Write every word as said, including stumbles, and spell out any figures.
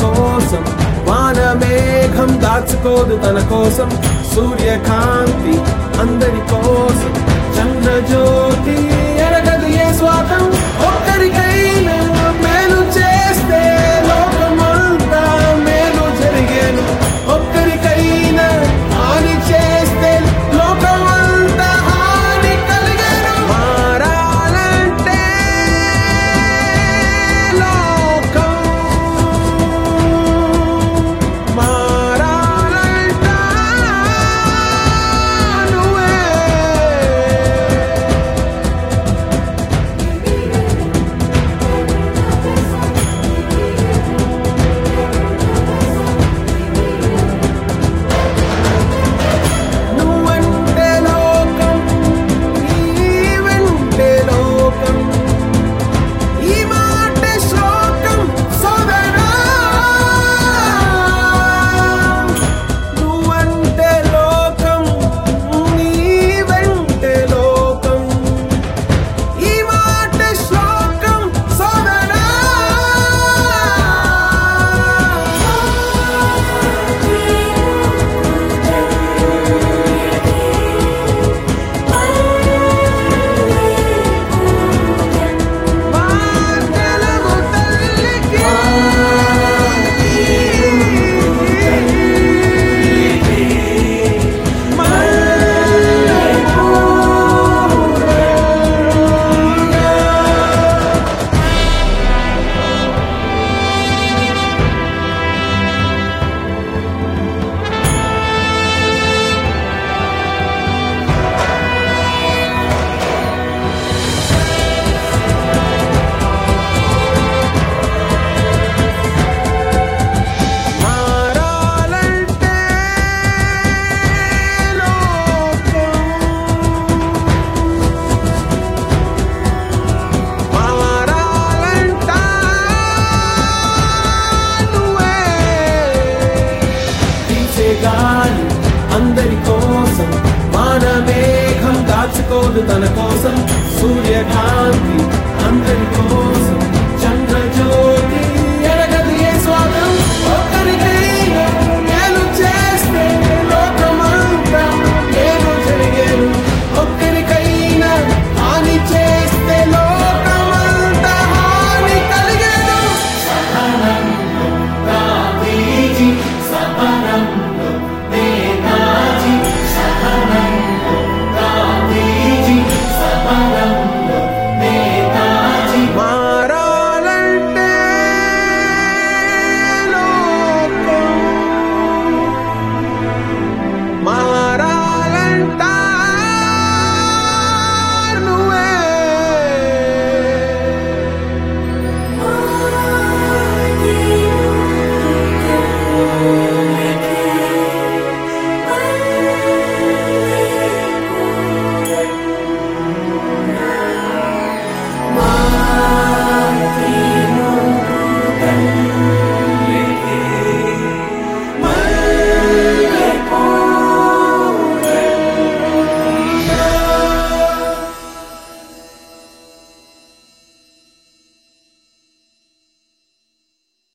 కోసం, వాన మేఘం దాచుకోదు తన కోసం, సూర్యకాంతి అందరి కోసం, చంద్రజ్యోతి ఎరగదు ఏ స్వాతం, ఒక్కరికైనా మేలు చేస్తే లోకమంతా మేలు జరిగేను, ఒక్కరికైనా హాని చేస్తే లోకమంతా హాని కలిగేను. మారాలంటే లోకం మారాలంట నువ్వే. నువ్వంటే లోకం, నీవంటే లోకం, ఈ మాట శ్లోకం సోదరా. నువ్వంటే లోకం, నీవంటే లోకం, ఈ మాట శ్లోకం సోదరా. మా తెలుగు తల్లికి మారాలంటే లోకం మారాలంట నువ్వే. తీసే గాలి అందరి కోసం, వాన మేఘం దాచుకోదు తన కోసం, సూర్యకాంతి అందరి కోసం.